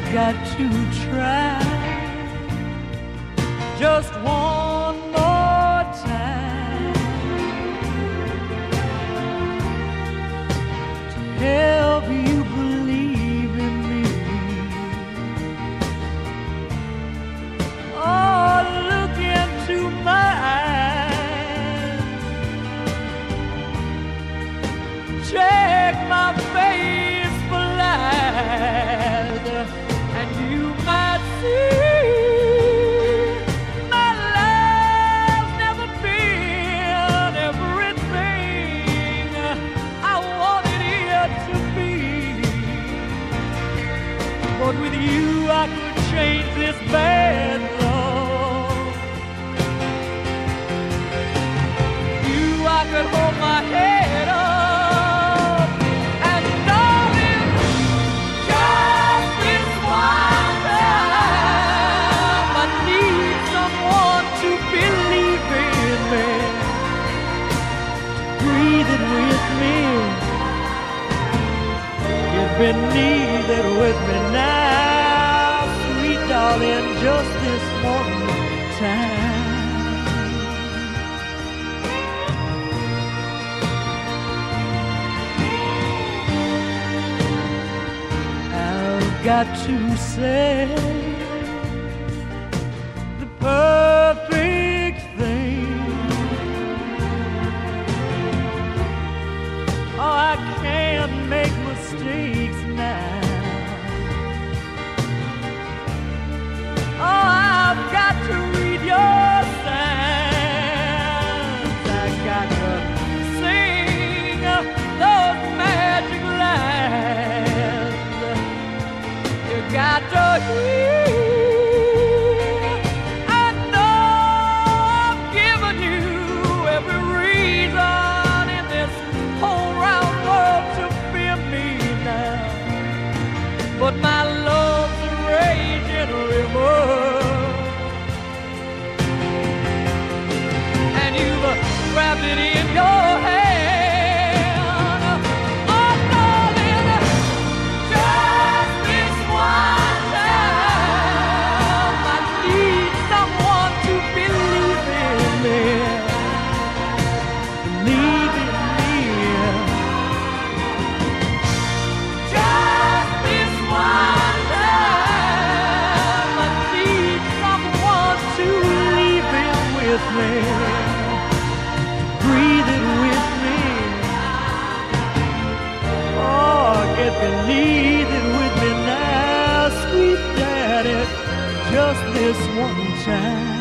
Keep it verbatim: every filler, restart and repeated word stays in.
got to try just one more time to help you believe in me. Oh, look into my eyes, check my face for lies, and you might see my love's never been everything I wanted it to be. But with you I could change this bad love. You I could hold my head up. Been needed with me now, sweet darling, just this one time. I've got to say the perfect thing. Oh, I can't make mistakes now. Oh, I've got to read your signs. I got to sing those magic lines. You got to hear. I know I've given you every reason in this whole round world to fear me now. But my love's a raging river, and you've wrapped it in your hand. Oh, darling, just this one time, I need someone to believe in me. Believe in me. Just this one time, I need someone to leave it with me, breathe it with me. Oh, get to leave it with me now, sweet daddy, just this one time.